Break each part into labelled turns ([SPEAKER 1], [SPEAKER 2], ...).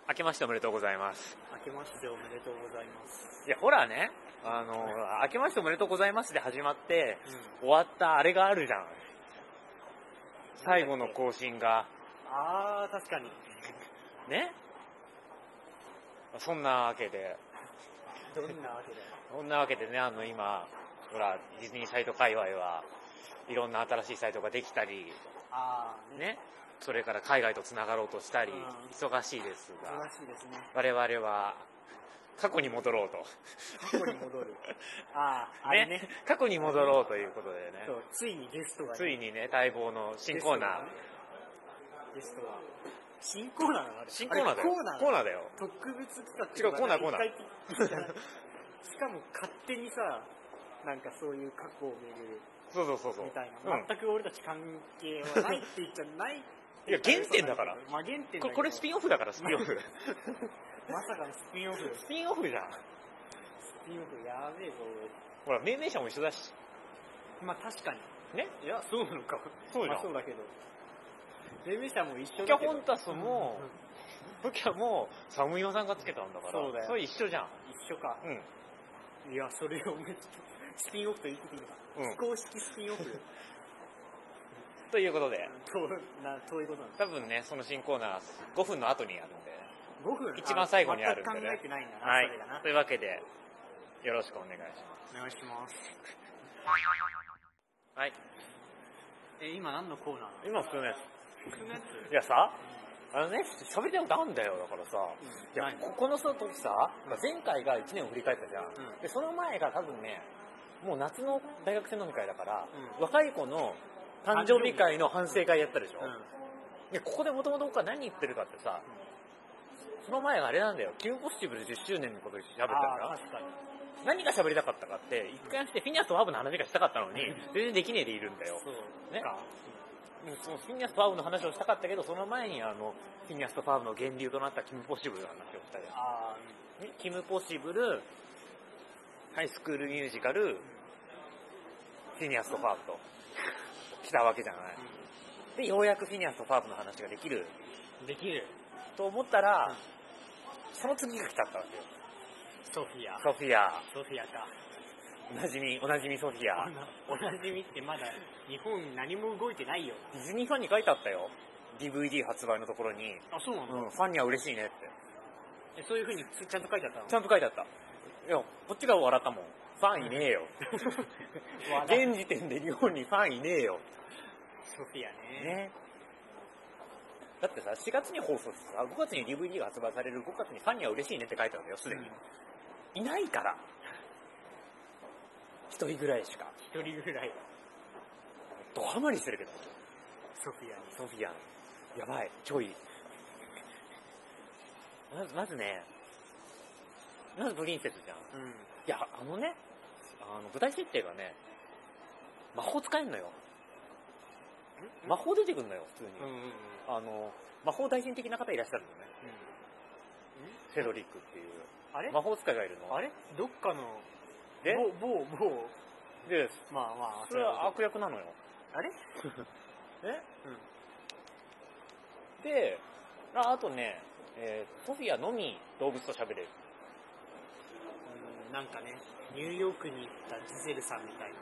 [SPEAKER 1] 明けましておめでとうございます。
[SPEAKER 2] 明けましておめでとうございます。
[SPEAKER 1] いや、ほらね、明けましておめでとうございますで始まって、終わったあれがあるじゃん。最後の更新が。
[SPEAKER 2] あー、確かに。
[SPEAKER 1] ね？そんなわけで。
[SPEAKER 2] どんなわけで？
[SPEAKER 1] そんなわけでね、今、ほら、ディズニーサイト界隈はいろんな新しいサイトができたり、ね。それから海外とつながろうとしたり、忙しいですが、
[SPEAKER 2] 忙しいですね。
[SPEAKER 1] 我々は過去に戻ろうと。
[SPEAKER 2] 過去に戻る。あれね。
[SPEAKER 1] 過去に戻ろうということでね。
[SPEAKER 2] そう、ついにゲストがね。
[SPEAKER 1] ついにね、待望の新コーナー。
[SPEAKER 2] ゲストが。新コーナーなのあれ？
[SPEAKER 1] 新コーナーだよ。コーナーだよ。
[SPEAKER 2] 特別企画。
[SPEAKER 1] 違う、コーナー。
[SPEAKER 2] しかも勝手にさ、なんかそういう過去を巡る。
[SPEAKER 1] そう。
[SPEAKER 2] みたいな。全く俺たち関係はないって言っちゃない。
[SPEAKER 1] いや、原点だから。
[SPEAKER 2] まあ原点だけど。
[SPEAKER 1] これスピンオフだから、スピンオフ。
[SPEAKER 2] まさかのスピンオフ。
[SPEAKER 1] スピンオフじゃん。
[SPEAKER 2] スピンオフやべえぞ。
[SPEAKER 1] ほら、命名者も一緒だし。
[SPEAKER 2] まあ確かに。
[SPEAKER 1] ね？
[SPEAKER 2] いや、そうなのか。
[SPEAKER 1] そうじゃん。
[SPEAKER 2] まあそうだけど。命名者も一緒
[SPEAKER 1] だけど。ポキャホンタスも、ポキャも、サムイワさんがつけたんだから。
[SPEAKER 2] そうだよ。
[SPEAKER 1] それ一緒じゃん。
[SPEAKER 2] 一緒か。いや、それをスピンオフと言っていいのか。非公式スピンオフ。
[SPEAKER 1] ということで。
[SPEAKER 2] そういうことなんです。
[SPEAKER 1] 多分ね、その新コーナー5分の後にあるんで。
[SPEAKER 2] 5分
[SPEAKER 1] 一番最後にあるんで、ね。
[SPEAKER 2] 全く考えてないんだな、
[SPEAKER 1] はい。
[SPEAKER 2] それがな。
[SPEAKER 1] というわけで、よろしくお願いします。
[SPEAKER 2] お願いします。
[SPEAKER 1] はい。
[SPEAKER 2] 今何のコーナー？
[SPEAKER 1] 今普通のやつ。
[SPEAKER 2] 普通のやつ？
[SPEAKER 1] いやさ、喋りたいことあるんだよ、だからさ。いや、この時さ、前回が1年を振り返ったじゃん。で、その前が多分ね、もう夏の大学生飲み会だから、若い子の誕生日会の反省会やったでしょ。で、ここでもともと僕は何言ってるかってさ、その前があれなんだよ、キューポッシブル10周年のことで喋ったんだよ。
[SPEAKER 2] 確かに。
[SPEAKER 1] 何が喋りたかったかって、一回してフィニアスとファーブの話がしたかったのに、全然できねえでいるんだよ。
[SPEAKER 2] そう。
[SPEAKER 1] ね。そのフィニアスとファーブの話をしたかったけど、その前にフィニアスとファーブの源流となったキムポッシブルの話をしたよ。キムポッシブル、ハイスクールミュージカル、フィニアスとファーブと来たわけじゃない。で、ようやくフィニアスとファーブの話ができる。と思ったら、その次が来ちゃったわけよ。
[SPEAKER 2] ソフィアか。
[SPEAKER 1] おなじみソフィア。
[SPEAKER 2] おなじみってまだ日本何も動いてないよ。
[SPEAKER 1] ディズニーファンに書いてあったよ。DVD 発売のところに。
[SPEAKER 2] あ、そうなの？
[SPEAKER 1] ファンには嬉しいねって。
[SPEAKER 2] そういう風にちゃんと書いてあったの？
[SPEAKER 1] ちゃんと書いてあった。いや、こっちが笑ったもん。ファンいねえよ。現時点で日本にファンいねえよ。
[SPEAKER 2] ソフィアね。
[SPEAKER 1] だってさ、4月に放送してさ、5月に DVD が発売される5月にファンには嬉しいねって書いてあるんだよ、すでに。いないから。一人ぐらいしか。ドハマりしてるけど。
[SPEAKER 2] ソフィア。
[SPEAKER 1] やばい、ちょい。まずね、まずプリンセスじゃん。いや、舞台設定がね、魔法使えんのよ。魔法出てくんのよ、普通に。魔法大臣的な方いらっしゃるのね。セドリックっていう。
[SPEAKER 2] あれ？
[SPEAKER 1] 魔法使いがいるの。
[SPEAKER 2] あれ？どっかの、
[SPEAKER 1] で、
[SPEAKER 2] で、まあ、
[SPEAKER 1] それは悪役なのよ。
[SPEAKER 2] あれ？
[SPEAKER 1] で、あとね、ソフィアのみ動物と喋れる。
[SPEAKER 2] なんかね、ニューヨークに行ったジゼルさんみたいな。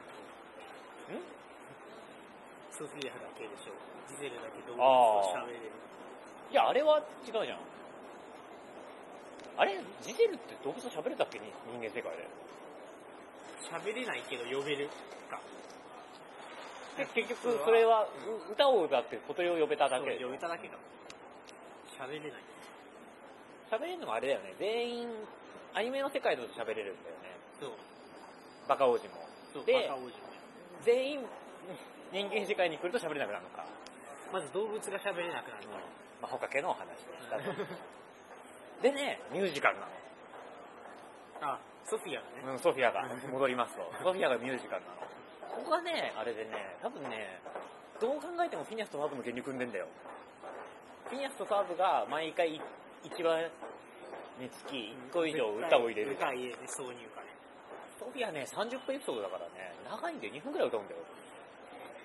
[SPEAKER 2] ソフィアだけでしょ。ジゼルだけ動物と喋れる。
[SPEAKER 1] いや、あれは違うじゃん。あれ、ジゼルって動物と喋れたっけ？人間世界で。
[SPEAKER 2] 喋れないけど呼べるか。
[SPEAKER 1] で、結局、それは、歌を歌って小鳥を呼べただけ。
[SPEAKER 2] 呼べただけか。喋れない。
[SPEAKER 1] 喋れるのもあれだよね。全員、アニメの世界だと喋れるんだよね。
[SPEAKER 2] そう。
[SPEAKER 1] バカ王子も。
[SPEAKER 2] で、
[SPEAKER 1] 全員、人間世界に来ると喋れなくなるのか。
[SPEAKER 2] まず動物が喋れなくなる。
[SPEAKER 1] 魔法かけのお話でしたでね、ミュージカルなの。
[SPEAKER 2] ソフィアがね。
[SPEAKER 1] ソフィアが、戻りますと。ソフィアがミュージカルなの。ここがね、あれでね、多分ね、どう考えてもフィニアスとファーブの原理組んでんだよ。フィニアスとファーブが毎回1話につき1個以上歌を入れる。
[SPEAKER 2] 歌入れて挿入歌ね。
[SPEAKER 1] ソフィアね、30分エピソードだからね、長いんで2分くらい歌うんだよ。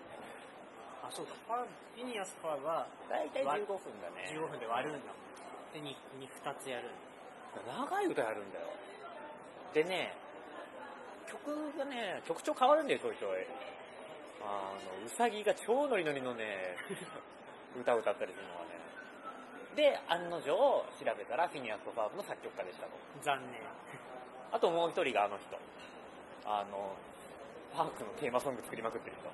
[SPEAKER 2] そうか。フィニアスファーブは、
[SPEAKER 1] だいたい15分だね。
[SPEAKER 2] 15分で割るんだ。 で、2つやる。
[SPEAKER 1] 長い歌やるんだよ。でね、曲がね、曲調変わるんだよ、ちょいちょい。うさぎが超ノリノリのね、歌を歌ったりするのがね。で、案の定調べたらフィニアスとファーブの作曲家でしたと。
[SPEAKER 2] 残念。
[SPEAKER 1] あともう一人があの人。パークのテーマソング作りまくってる人。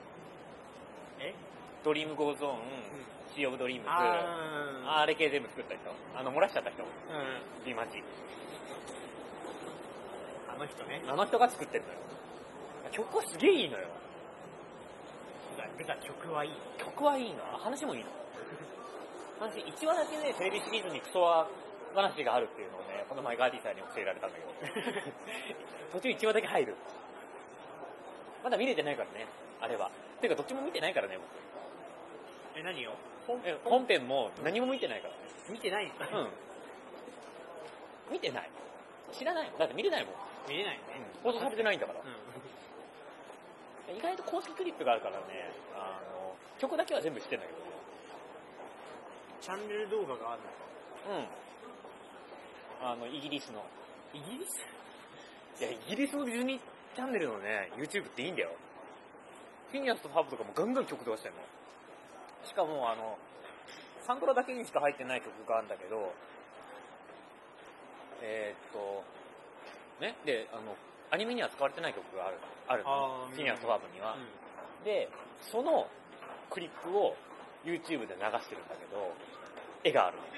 [SPEAKER 1] ドリームゴーゾーン、シーオブドリームズ、あれ系全部作った人。漏らしちゃった人。リマジ。
[SPEAKER 2] あの人ね。
[SPEAKER 1] あの人が作ってるのよ。曲はすげえいいのよ。
[SPEAKER 2] 曲はいい。
[SPEAKER 1] 曲はいいの。話もいいの。話、1話だけね、テレビシリーズにクソ話があるっていうのをね、この前ガーディさんに教えられたんだけど。途中1話だけ入る。まだ見れてないからね、あれは。ていうかどっちも見てないからね、僕。
[SPEAKER 2] 何を
[SPEAKER 1] 本編も何も見てないからね。
[SPEAKER 2] 見てないんですか？
[SPEAKER 1] うん。見てない。知らない。だって見れないもん。
[SPEAKER 2] 見れないね。
[SPEAKER 1] 放送されてないんだから。意外と公式クリップがあるからね、曲だけは全部知ってんだけどね。
[SPEAKER 2] チャンネル動画がある
[SPEAKER 1] の？イギリスの。
[SPEAKER 2] イギリス？
[SPEAKER 1] いや、イギリスのディズニーチャンネルのね、YouTube っていいんだよ。フィニアスとファブとかもガンガン曲流してんの。しかもサントラだけにしか入ってない曲があるんだけど、ね、で、アニメには使われてない曲があるの。フィニアスとファブには。で、そのクリップを YouTube で流してるんだけど、絵があるの。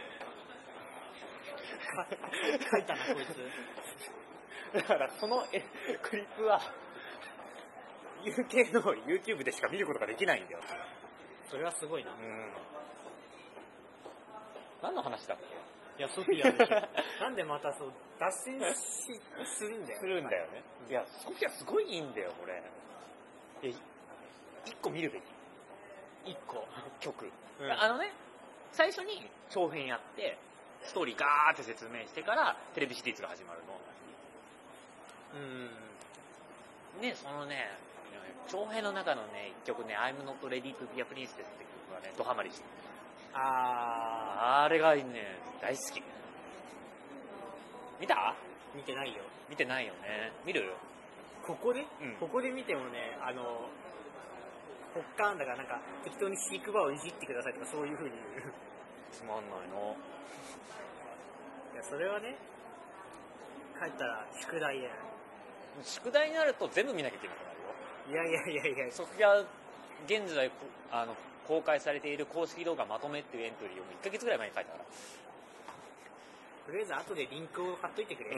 [SPEAKER 2] 書いたな、こいつ。
[SPEAKER 1] だから、そのクリップは、UK の YouTube でしか見ることができないんだよ。
[SPEAKER 2] それはすごいな。
[SPEAKER 1] 何の話だっけ？
[SPEAKER 2] いや、ソフィアでしょ。なんでまたそう、脱線するんだよ。
[SPEAKER 1] するんだよね。いや、ソフィアすごいいいんだよ、これ。1個見るべき。1個。曲。最初に長編やって、ストーリーガーって説明してから、テレビシリーズが始まるの。ね、そのね、長編の中のね、1曲ね、I'm not ready to be a princess って曲がね、ドハマりしてる。あれがね、大好き。見た？
[SPEAKER 2] 見てないよ。
[SPEAKER 1] 見てないよね。見る？
[SPEAKER 2] ここで見てもね、ポッカーンだからなんか、適当に飼育場をいじってくださいとかそういう風に言う。
[SPEAKER 1] つまんないの。
[SPEAKER 2] いや、それはね、帰ったら宿題や。
[SPEAKER 1] 宿題になると全部見なきゃいけなくなるよ。
[SPEAKER 2] いや。
[SPEAKER 1] ソフィア、現在、公開されている公式動画まとめっていうエントリーを1ヶ月ぐらい前に書いたから。
[SPEAKER 2] とりあえず後でリンクを貼っといてくれ。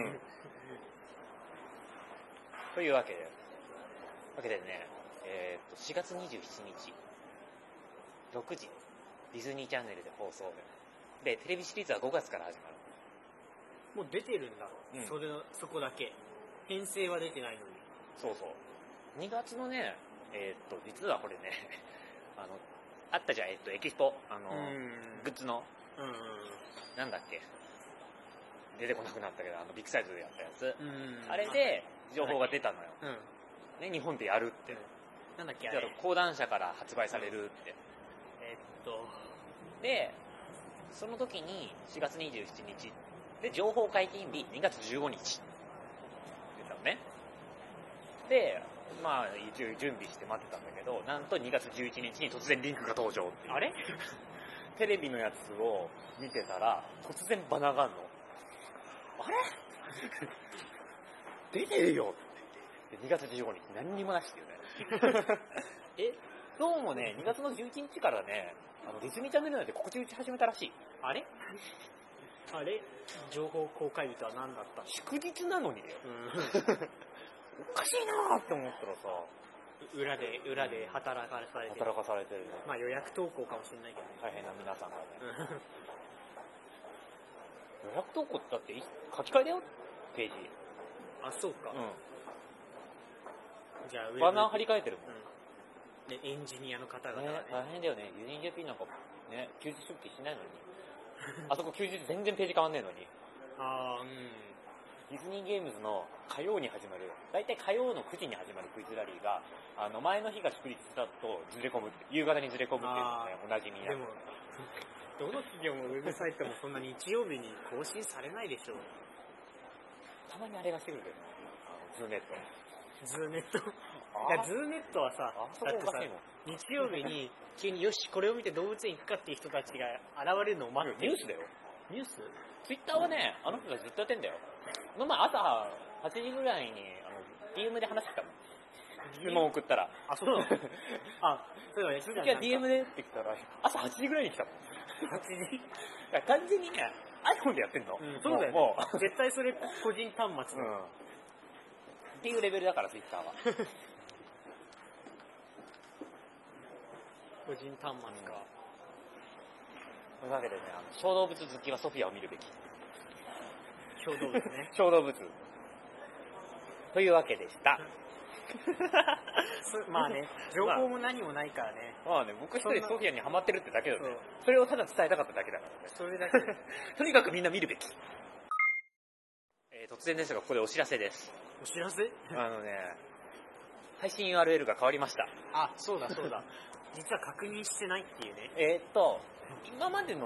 [SPEAKER 1] というわけでね、4月27日、6時、ディズニーチャンネルで放送で、テレビシリーズは5月から始まる。
[SPEAKER 2] もう出てるんだ。そこだけ。編成は出てないのに。
[SPEAKER 1] そう。2月のね、実はこれね、あったじゃん、エキスポ、グッズの、なんだっけ、出てこなくなったけど、ビッグサイズでやったやつ。あれで、情報が出たのよ。ね、日本でやるって。
[SPEAKER 2] なんだっけ、あれ。
[SPEAKER 1] 講談社から発売されるって。で、その時に4月27日で情報解禁日2月15日出たのね。で、まあ一応準備して待ってたんだけど、なんと2月11日に突然リンクが登場っていう。
[SPEAKER 2] あれ
[SPEAKER 1] テレビのやつを見てたら突然バナがんの。あれ出てるよって2月15日何にもなしっていうね。どうもね、2月の11日からね、ディズニーチャンネル内で告知打ち始めたらしい。
[SPEAKER 2] あれ情報公開日とは何だった？
[SPEAKER 1] 祝日なのにだよ。おかしいなーって思ったらさ、
[SPEAKER 2] 裏で働かされてる。
[SPEAKER 1] 働かされてるね。
[SPEAKER 2] まあ予約投稿かもしれないけどね。
[SPEAKER 1] 大変な皆さんがね。予約投稿ってだって書き換えだよ、ページ。
[SPEAKER 2] あ、そうか。じゃあ
[SPEAKER 1] バナー張り替えてるもん。
[SPEAKER 2] で、エンジニアの方々がね。
[SPEAKER 1] 大変だよね。ユニジャピなんかね、休日出勤しないのに。あそこ休日全然ページ変わんねえのに。ディズニーゲームズの火曜に始まる、だいたい火曜の9時に始まるクイズラリーが、前の日が祝日だとずれ込むって、夕方にずれ込むっていうのね、おなじみな。
[SPEAKER 2] でも、 どの企業もウェブサイトもそんな日曜日に更新されないでしょう。
[SPEAKER 1] たまにあれがしてくるけど、ズーネット。
[SPEAKER 2] ズーネット。いや、ズーネットはさ、だってさ、日曜日に急によし、これを見て動物園行くかっていう人たちが現れるのを待って。
[SPEAKER 1] ニュースだよ。
[SPEAKER 2] ニュース？
[SPEAKER 1] ツイッターはね、あの人たちずっとやってんだよ。この前朝8時ぐらいに、DM で話してたもん。質問送ったら。
[SPEAKER 2] あ、そうなのあ、そうだね。
[SPEAKER 1] 続きは DM でって来たら、朝8時ぐらいに来たもん。
[SPEAKER 2] 8時
[SPEAKER 1] 完全にね、iPhone でやってんの。
[SPEAKER 2] そうだよね。
[SPEAKER 1] もう。
[SPEAKER 2] 絶対それ個人端末だ。
[SPEAKER 1] っていうレベルだから、ツイッターは。
[SPEAKER 2] 個人端末か。
[SPEAKER 1] というわけでね、小動物好きはソフィアを見るべき。
[SPEAKER 2] 小動物ね。
[SPEAKER 1] 小動物。というわけでした。
[SPEAKER 2] まあね、情報も何もないからね。
[SPEAKER 1] まあね、僕一人ソフィアにハマってるってだけだね。それをただ伝えたかっただけだからね。
[SPEAKER 2] それだけ。
[SPEAKER 1] とにかくみんな見るべき。突然ですが、ここでお知らせです。
[SPEAKER 2] お知らせ？
[SPEAKER 1] 配信 URL が変わりました。
[SPEAKER 2] あ、そうだそうだ。実は確認してないっていうね。
[SPEAKER 1] 今までの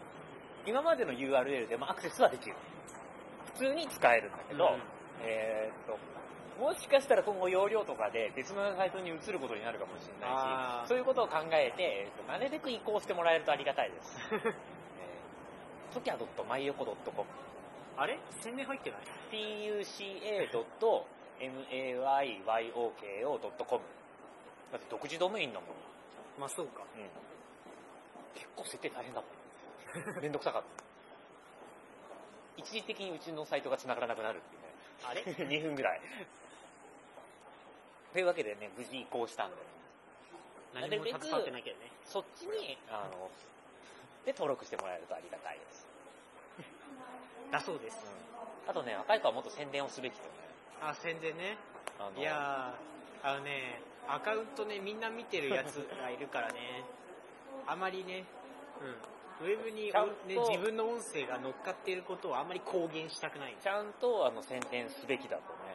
[SPEAKER 1] URL でもアクセスはできる。普通に使えるんだけど、もしかしたら今後容量とかで別のサイトに移ることになるかもしれないし、そういうことを考えて、なるべく移行してもらえるとありがたいです。tokia.mayoko.com
[SPEAKER 2] あれ宣伝入ってない？
[SPEAKER 1] tuca.mayoko.com だって独自ドメインだもん。
[SPEAKER 2] まあそうか。
[SPEAKER 1] 結構設定大変だもん。めんどくさかった。一時的にうちのサイトが繋がらなくなるっていうね。
[SPEAKER 2] あれ
[SPEAKER 1] 2分ぐらい。というわけでね、無事移行したんで。
[SPEAKER 2] 何も携わってないけどね。
[SPEAKER 1] そっちに、で登録してもらえるとありがたいです。
[SPEAKER 2] だそうです。
[SPEAKER 1] あとね、若い子はもっと宣伝をすべきとね。
[SPEAKER 2] あ、宣伝ね。いやー、アカウントね、みんな見てるやつがいるからね。あまりね、ウェブに、自分の音声が乗っかっていることをあんまり公言したくない。
[SPEAKER 1] ちゃんと宣伝すべきだとね。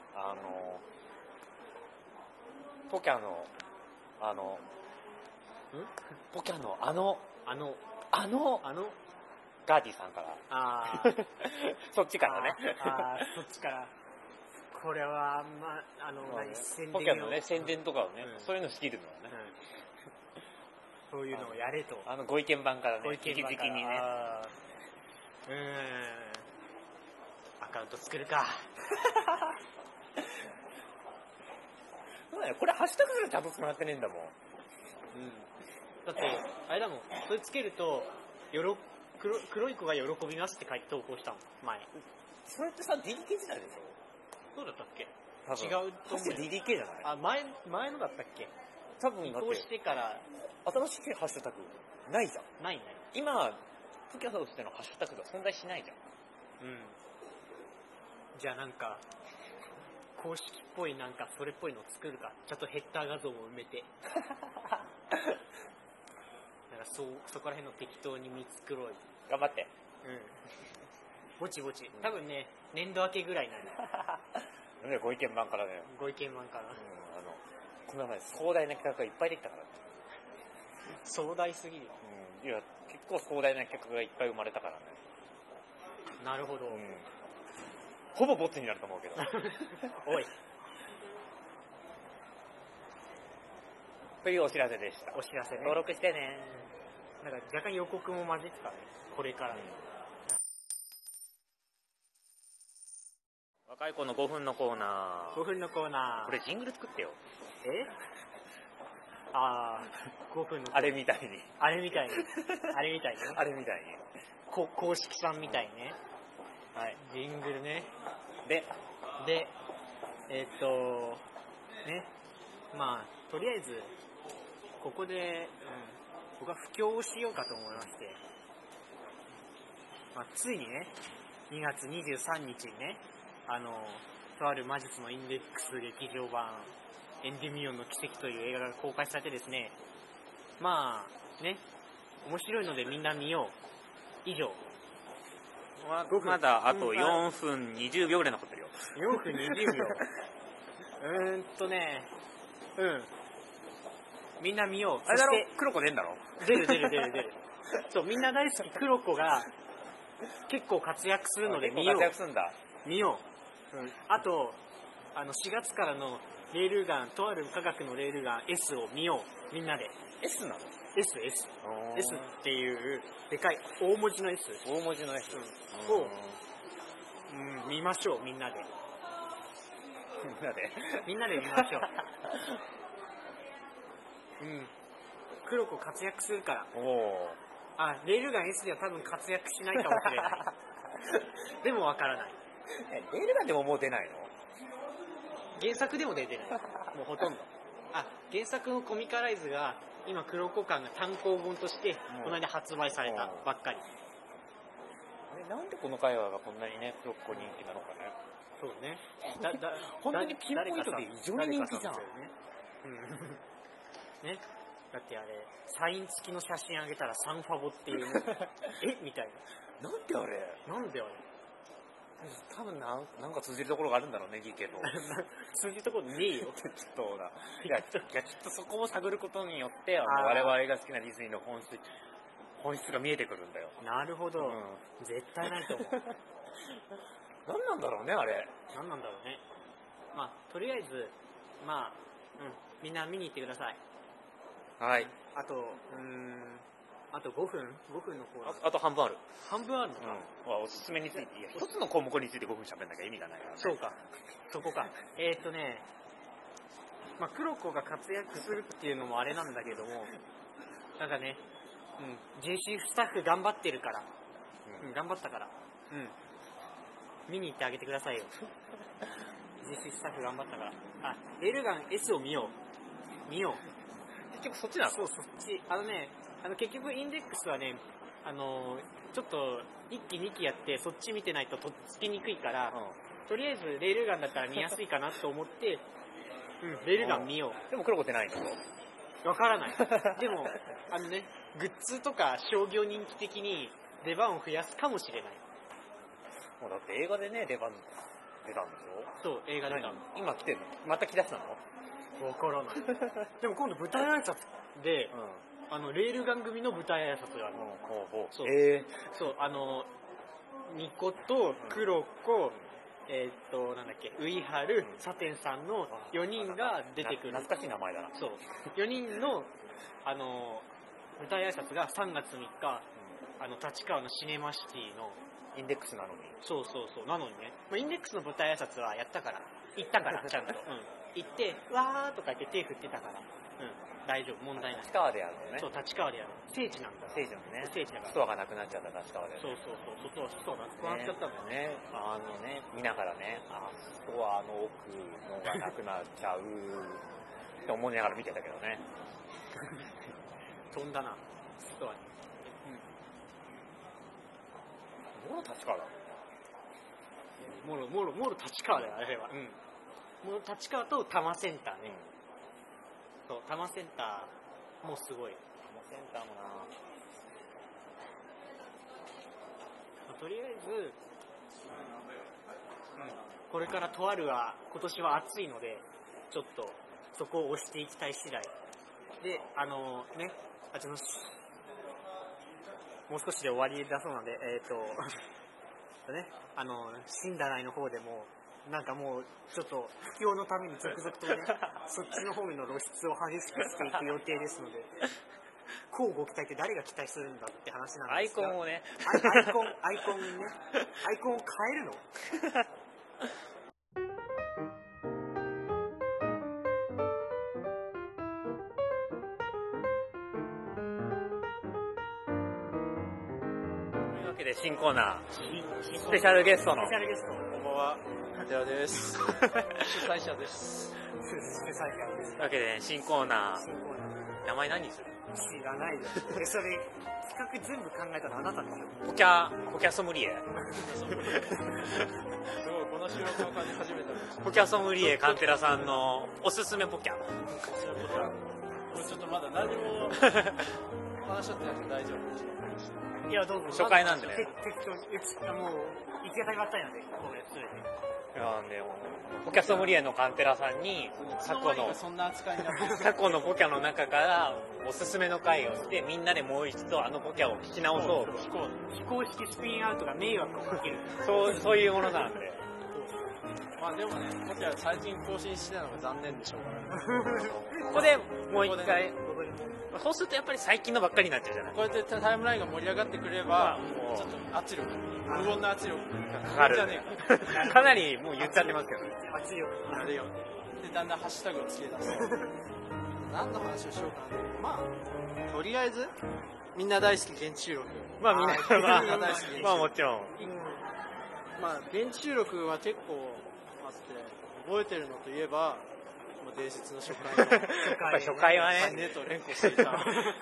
[SPEAKER 1] ポキャの、ポキャのガーティさんから。そっちからね。
[SPEAKER 2] そっちから。これは、宣伝
[SPEAKER 1] ポキャのね、宣伝とかをね、そういうの仕切るのはね。
[SPEAKER 2] そういうのをやれと。
[SPEAKER 1] ご意見番からね、
[SPEAKER 2] ご意見番から
[SPEAKER 1] にね。
[SPEAKER 2] アカウント作るか。
[SPEAKER 1] そうだよ、これハッシュタグすらちゃんともらってねえんだもん。
[SPEAKER 2] だって、あれだもん、それつけると、黒い子が喜びますって書いて投稿したもん、前。
[SPEAKER 1] それってさ、DDK 時代でしょ？
[SPEAKER 2] そうだったっけ？
[SPEAKER 1] 違うと思う。DDK じゃない？
[SPEAKER 2] あ、前のだったっけ？
[SPEAKER 1] 多分
[SPEAKER 2] 移行してから、
[SPEAKER 1] 新しいハッシュタグ、ないじゃん。
[SPEAKER 2] ないね。
[SPEAKER 1] 今、ポキャとしてのハッシュタグが存在しないじゃん。
[SPEAKER 2] じゃあなんか、公式っぽいそれっぽいのを作るか。ちょっとヘッダー画像も埋めて。そこら辺の適当に見繕い。
[SPEAKER 1] 頑張って。
[SPEAKER 2] ぼちぼち。多分ね、年度明けぐらいなん
[SPEAKER 1] だ。ご意見番からね。
[SPEAKER 2] ご意見番から。
[SPEAKER 1] この前壮大な企画がいっぱいできたからね。
[SPEAKER 2] 壮大すぎる。
[SPEAKER 1] いや、結構壮大な企画がいっぱい生まれたからね。
[SPEAKER 2] なるほど。
[SPEAKER 1] ほぼボツになると思うけど。
[SPEAKER 2] おい。
[SPEAKER 1] というお知らせでした。
[SPEAKER 2] お知らせね。
[SPEAKER 1] 登録してね。
[SPEAKER 2] 若干予告も混じってたね。これから。
[SPEAKER 1] 若い子の5分のコーナー。
[SPEAKER 2] 5分のコーナー。
[SPEAKER 1] これジングル作ってよ。
[SPEAKER 2] 5分の。
[SPEAKER 1] あれみたいに。
[SPEAKER 2] あれみたいに。公式さんみたいにね。はい。ジングルね。で、とりあえず、ここで、僕は布教をしようかと思いまして、ついにね、2月23日にね、とある魔術のインデックス劇場版、エンデミオンの奇跡という映画が公開されてですね、面白いのでみんな見よう。以上。
[SPEAKER 1] まだあと4分20秒ぐらい残ってるよ。
[SPEAKER 2] 4分20秒。みんな見よう。
[SPEAKER 1] あれだろ？黒子出んだろ？
[SPEAKER 2] 出る。 そう、みんな大好き黒子が結構活躍するので見よう。
[SPEAKER 1] 活躍するんだ。
[SPEAKER 2] 見よう。あと、4月からのレールガン、とある科学のレールガン S を見よう。みんなで。
[SPEAKER 1] S なの？
[SPEAKER 2] S っていうでかい大文字の S
[SPEAKER 1] 大文字の S
[SPEAKER 2] を、見ましょう。みんなでみんなで見ましょう。黒子活躍するから。レールガン S では多分活躍しないかもしれないでもわからない。
[SPEAKER 1] レールガンでももう出ないの？
[SPEAKER 2] 原作でも出てないもうほとんど。原作のコミカライズが今黒子館が単行本としてこの間発売されたばっかり。
[SPEAKER 1] なんでこの会話がこんなにね黒子人気なのかね。
[SPEAKER 2] そうね。
[SPEAKER 1] 本当にピンポイントで異常に人気じゃん。
[SPEAKER 2] ね。だってあれサイン付きの写真あげたらサンファボっていうみたい
[SPEAKER 1] な。なんであれ多分なんか通じるところがあるんだろうね、ギケと。
[SPEAKER 2] 通じるところねえよ。
[SPEAKER 1] ちょっとな。いや、きっとそこを探ることによって、我々が好きなディズニーの本質が見えてくるんだよ。
[SPEAKER 2] なるほど。絶対ないと思う。
[SPEAKER 1] 何なんだろうね、あれ。
[SPEAKER 2] 何なんだろうね。とりあえず、みんな見に行ってください。
[SPEAKER 1] はい。
[SPEAKER 2] あと5分のコーナー。
[SPEAKER 1] あと半分ある。
[SPEAKER 2] 半分あるのか。
[SPEAKER 1] おすすめについて、一つの項目について5分喋んなきゃ意味がないからね。
[SPEAKER 2] そうか。そこか。黒子が活躍するっていうのもあれなんだけども、なんかね、JC スタッフ頑張ってるから。頑張ったから。見に行ってあげてくださいよ。JC スタッフ頑張ったから。レールガン S を見よう。
[SPEAKER 1] 結局そっちなの？
[SPEAKER 2] そう、そっち。結局インデックスはね、ちょっと1期2期やってそっち見てないととっつきにくいから、とりあえずレールガンだったら見やすいかなと思ってレールガン見よう。
[SPEAKER 1] でも黒子ってないの？
[SPEAKER 2] わからない。でもグッズとか商業人気的に出番を増やすかもしれない。
[SPEAKER 1] もうだって映画でね出番出たんでしょ？
[SPEAKER 2] そう、映画出たの。
[SPEAKER 1] 今来てるの？また来だしたの？
[SPEAKER 2] わからないでも今度舞台挨拶で、レールガン組の舞台挨拶がある。そう、ニコと黒子、なんだっけ、ウイハル、サテンさんの4人が出てくる。
[SPEAKER 1] 懐かしい名前だな。
[SPEAKER 2] そう。4人の、舞台挨拶が3月3日、立川のシネマシティの
[SPEAKER 1] インデックスなのに。
[SPEAKER 2] そう。なのにね。インデックスの舞台挨拶はやったから。行ったから、ちゃんと。行って、わーとか言って手振ってたから。大丈夫、問題ない。
[SPEAKER 1] 立川でやるのね。
[SPEAKER 2] そう、立川でやる。聖地なんだ。
[SPEAKER 1] 聖地なんだね。
[SPEAKER 2] 聖地だから。
[SPEAKER 1] ストアがなくなっちゃった立川で。
[SPEAKER 2] そう、そうなくなっちゃったもん
[SPEAKER 1] ね。見ながらね、ストアの奥のがなくなっちゃうって思いながら見てたけどね。
[SPEAKER 2] 飛んだな、ストアに。
[SPEAKER 1] もろ立川だ。
[SPEAKER 2] もろ立川だよ、あれは。もろ立川と多摩センターね。そう、多摩センターもすごい。
[SPEAKER 1] 多摩センターもな。
[SPEAKER 2] とりあえず、これからとあるは今年は暑いので、ちょっとそこを押していきたい次第。で、もう少しで終わりだそうなんで、新ダナイの方でも、なんかもう、ちょっと、布教のために続々とね、そっちの方面の露出を激しくしていく予定ですので、こうご期待って誰が期待するんだって話なんですが。
[SPEAKER 1] アイコンをね。
[SPEAKER 2] アイコンね。アイコンを変えるの？
[SPEAKER 1] で新コーナースペシャルゲストの
[SPEAKER 2] こんばんは、
[SPEAKER 3] こちらです。主催者です。
[SPEAKER 2] 主催者です。
[SPEAKER 1] というわけで、新コーナー名前何にする？
[SPEAKER 2] 知らないよ。それ企画全部考えたのあなたでしょ。
[SPEAKER 1] ポキャソムリエ。
[SPEAKER 3] すごい、この収録の感じ初めてです。
[SPEAKER 1] ポキャソムリエカンテラさんのおすすめポキャ。
[SPEAKER 3] これちょっとまだ何も話し合ってないと大丈夫。
[SPEAKER 2] いや、どうぞ。
[SPEAKER 1] 初回なんでね。
[SPEAKER 2] 適当に、もう、行き当たりばったりなんで、これ、それで。
[SPEAKER 1] なんで、ポキャソムリエのカンテラさんに、過
[SPEAKER 3] そんな扱いになる。
[SPEAKER 1] 去のポキャの中からおすすめの回をして、みんなでもう一度あのポキャを聞き直そう。
[SPEAKER 2] 非公式スピンアウトが迷惑をかける。
[SPEAKER 1] そういうものなんで。
[SPEAKER 3] まあでもね、ポキャ最近更新してたのが残念でしょうから。
[SPEAKER 1] ここでもう一回、そうするとやっぱり最近のばっかりになっちゃうじゃない。
[SPEAKER 3] こうやってタイムラインが盛り上がってくれば、ちょっと圧力、無言の圧力
[SPEAKER 1] かかる
[SPEAKER 3] じゃねえか。
[SPEAKER 1] かなりもう言っちゃってますけど。
[SPEAKER 2] 熱いよ。
[SPEAKER 3] あれよ。で、だんだんハッシュタグをつけ出す。何の話をしようかな。まあ、とりあえず、みんな大好き現地収録。
[SPEAKER 1] まあみんな、まあもちろん。
[SPEAKER 3] まあ、現地収録は結構あって、覚えてるのといえば、伝説の初回の
[SPEAKER 1] 初回はね、
[SPEAKER 3] 死ねと連呼していた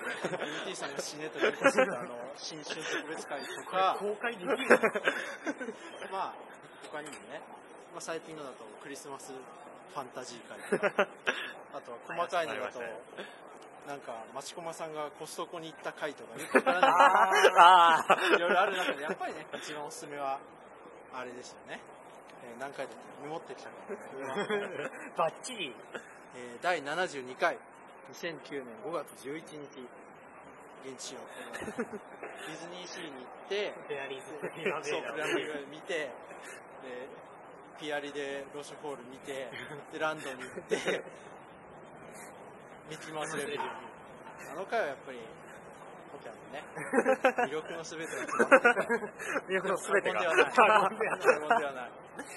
[SPEAKER 3] MT さんが死ねと連呼していた新春特別会とか
[SPEAKER 2] 公開できる
[SPEAKER 3] まあ他にもね、まあ、最近のだとクリスマスファンタジー会とかあとは細かいのだとなんか町駒さんがコストコに行った回とかよくわからないいろいろある中でやっぱりね一番おすすめはあれですよね。何回だっけメモってきたから
[SPEAKER 2] バッチリ、
[SPEAKER 3] 第72回2009年5月11日現地をディズニーシーに行って
[SPEAKER 2] フェアリーズ
[SPEAKER 3] そうプラミル見てでピアリでロシュホール見てでランドに行ってミッキーマウスレベルにあの回はやっぱりポキャのね魅力のすべてが
[SPEAKER 1] 魅力のすべてが
[SPEAKER 3] 過言ではない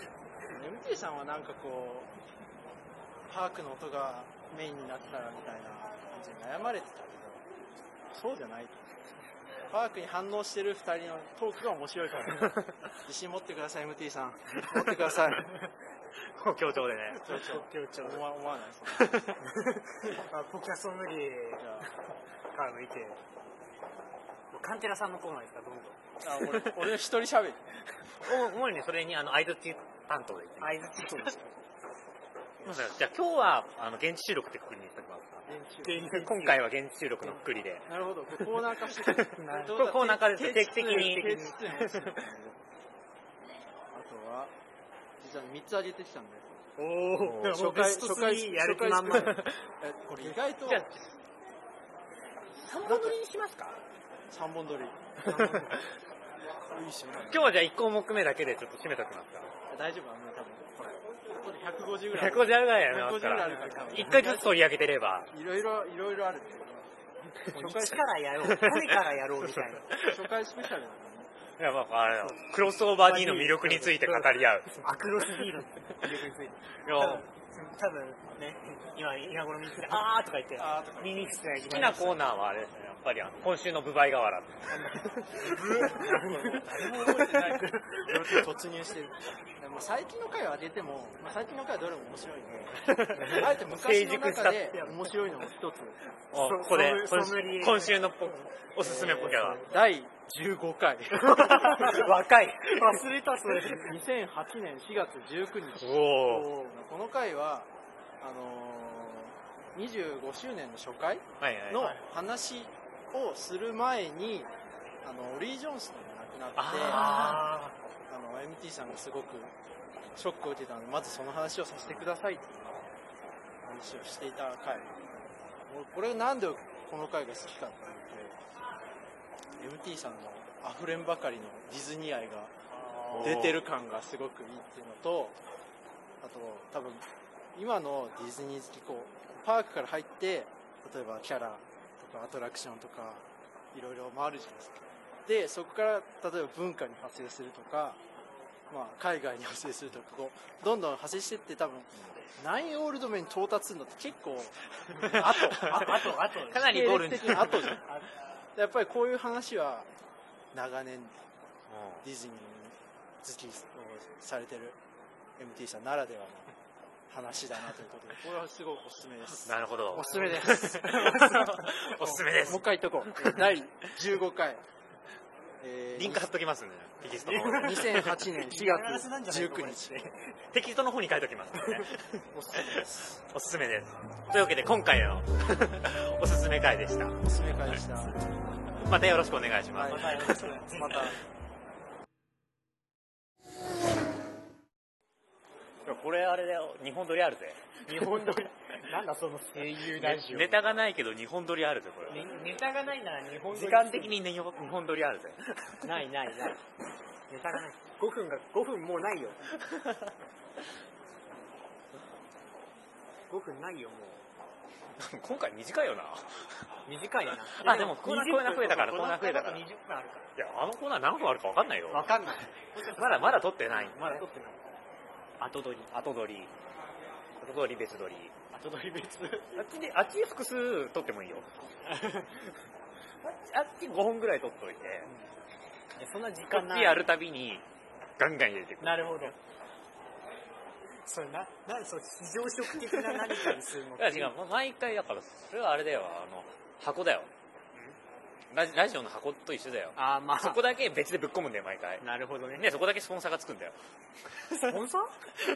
[SPEAKER 3] MT さんはなんかこうパークの音がメインになったらみたいな感じで悩まれてたけどそうじゃないパークに反応してる2人のトークが面白いから、ね、自信持ってください MT さん持ってください
[SPEAKER 1] 強調でね
[SPEAKER 3] 強調思わないそんな
[SPEAKER 2] ポキャソムリエからの意見カンテラさんのコーナーですかどうぞ
[SPEAKER 3] 俺一人喋る
[SPEAKER 1] 主にねそれに相づち担当で言って
[SPEAKER 2] 相づちそうです
[SPEAKER 1] じゃあ今日は現地収録ってくくりにしときますか。今回は現地収録のくくりで。
[SPEAKER 3] なるほど。コーナー化してコ
[SPEAKER 1] ーナー化で定期的に。
[SPEAKER 3] あとは実は3つ挙げてきたんで。
[SPEAKER 2] おお。
[SPEAKER 3] 初回
[SPEAKER 2] やる気満々。
[SPEAKER 3] これ意外と。
[SPEAKER 1] じゃあ3本撮りにしますか。
[SPEAKER 3] 3本撮り。
[SPEAKER 1] 今日はじゃあ1項目目だけでちょっと締めときますか。
[SPEAKER 3] 大丈夫多分。150ぐらい。
[SPEAKER 1] 150ぐらいやりますから。1回ずつ取り上げてれば。
[SPEAKER 3] いろいろある。
[SPEAKER 2] 初回からやろう。骨からやろうみたいな。
[SPEAKER 3] 初回スペシャルだね。
[SPEAKER 1] いや、まあ、クロスオーバー D の魅力について語り合う。
[SPEAKER 2] アクロス D の魅力について。多分ね、今頃見てあーとか言って、耳にしてない。
[SPEAKER 1] 好きなコーナーはあれですね、やっぱり今週のブバイ河原。
[SPEAKER 3] 誰も覚えてない。突入してる。最近の回を上げても、最近の回はどれも面白いんで、あえて昔の中で面白いのも一つ。
[SPEAKER 1] ここで、今週のおすすめポキャは。
[SPEAKER 3] 第15回。
[SPEAKER 1] 若い。
[SPEAKER 2] 忘れたそれ。
[SPEAKER 3] 2008年4月19日。この回は、25周年の初回の話をする前に、リー・ジョンソンが亡くなって、MT さんがすごくショックを受けたので、まずその話をさせてくださいという話をしていた回。これなんでこの回が好きかっていうと、MT さんの溢れんばかりのディズニー愛が出てる感がすごくいいっていうのと、あと多分今のディズニー好きパークから入って例えばキャラとかアトラクションとかいろいろ回るじゃないですか。でそこから例えば文化に派生するとか、海外に派生するとかどんどん派生していって多分ナインオールドメンに到達するのって結構
[SPEAKER 1] かなりゴール
[SPEAKER 3] 的な後じゃん。やっぱりこういう話は長年ディズニー好きをされてる MT さんならではの話だなということで、これはすごくおすすめです。
[SPEAKER 1] なるほど。
[SPEAKER 3] おすすめです。
[SPEAKER 1] おすすめです。
[SPEAKER 3] もう一回言っとこう。第15回。
[SPEAKER 1] リンク貼っときますね、テキストの方に。
[SPEAKER 3] 2008年4月19日。
[SPEAKER 1] テキストの方に書いときますね。おすすめです。というわけで、今回のおすすめ回でした。
[SPEAKER 3] おすすめ回でした。
[SPEAKER 1] またよろしくお願いします。
[SPEAKER 3] またよろしくお願いします。また。
[SPEAKER 1] これあれだよ、日本撮りあるぜ。
[SPEAKER 2] 日本撮り。なんだその声優ラジオ。
[SPEAKER 1] ネタがないけど日本撮りあるぜ、これ。
[SPEAKER 2] ネタがないなら日本撮り。
[SPEAKER 1] 時間的にね、日本撮りあるぜ。
[SPEAKER 2] ない。ネタがない。5分もうないよ。5分ないよ、もう。
[SPEAKER 1] 今回短いよな。
[SPEAKER 2] 短いな。
[SPEAKER 1] あ、でもコーナー増えたから、
[SPEAKER 2] コーナー増えたから。20分あるから。
[SPEAKER 1] いや、あのコーナー何分あるか分かんないよ。
[SPEAKER 2] 分かんない。
[SPEAKER 1] まだ撮ってない。
[SPEAKER 2] まだ撮ってない。後撮り
[SPEAKER 1] 別撮り。
[SPEAKER 2] あ
[SPEAKER 1] っち複数撮ってもいいよ。あっち5本ぐらい撮っといて。
[SPEAKER 2] そんな時間ない。
[SPEAKER 1] こっちやるたびに、ガンガン入れていく。
[SPEAKER 2] なるほど。それそう、非常食的な何かにするの？
[SPEAKER 1] いや違う、毎回だから、それはあれだよ、箱だよ。ラジオの箱と一緒だよ。
[SPEAKER 2] まあ。
[SPEAKER 1] そこだけ別でぶっ込むんだよ、毎回。
[SPEAKER 2] なるほどね。
[SPEAKER 1] ね、そこだけスポンサーがつくんだよ。
[SPEAKER 2] スポンサー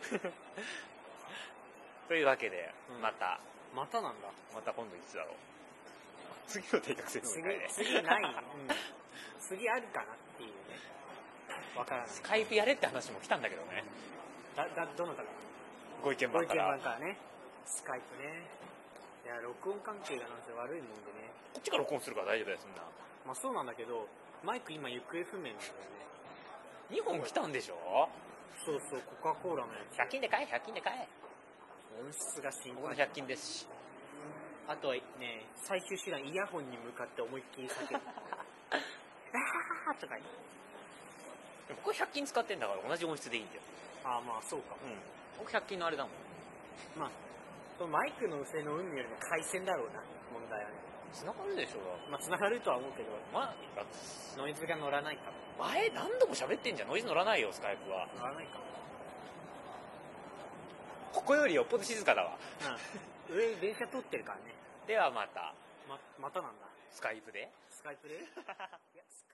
[SPEAKER 1] というわけで、また
[SPEAKER 2] なんだ。
[SPEAKER 1] また今度いつだろう。次の定額制の
[SPEAKER 2] 次ない。次あるかなっていうね。わからない。
[SPEAKER 1] スカイプやれって話も来たんだけどね。
[SPEAKER 2] どなたか
[SPEAKER 1] ご意見番から。
[SPEAKER 2] ご意見番からね。スカイプね。いや、録音関係がなんせ悪いもんでね。
[SPEAKER 1] こっちが録音するから大丈夫だよ、そんな。
[SPEAKER 2] まあそうなんだけど、マイク今行方不明なんだよね。
[SPEAKER 1] 2本来たんでしょ？
[SPEAKER 2] そう、コカ・コーラのやつ。
[SPEAKER 1] 100均で買え。
[SPEAKER 2] 音質が心配。
[SPEAKER 1] 僕の100均ですし。
[SPEAKER 2] あとはね、最終手段イヤホンに向かって思いっきり叫ぶ。とか言って。
[SPEAKER 1] 僕は100均使ってんだから同じ音質でいいんだよ。
[SPEAKER 2] まあそうか。
[SPEAKER 1] 僕100均のあれだもん。
[SPEAKER 2] まあ、そのマイクの性能云々よりも回線だろうな、問題はね。
[SPEAKER 1] 繋がるでしょ。
[SPEAKER 2] まあ繋がるとは思うけど、ノイズが乗らないか。
[SPEAKER 1] 前何度も喋ってんじゃん。ノイズ乗らないよ、スカイプは。
[SPEAKER 2] 乗らないか。
[SPEAKER 1] ここよりよっぽど静かだわ。
[SPEAKER 2] 上電車通ってるからね。
[SPEAKER 1] ではまた。
[SPEAKER 2] またなんだ。
[SPEAKER 1] スカイプで
[SPEAKER 2] いや、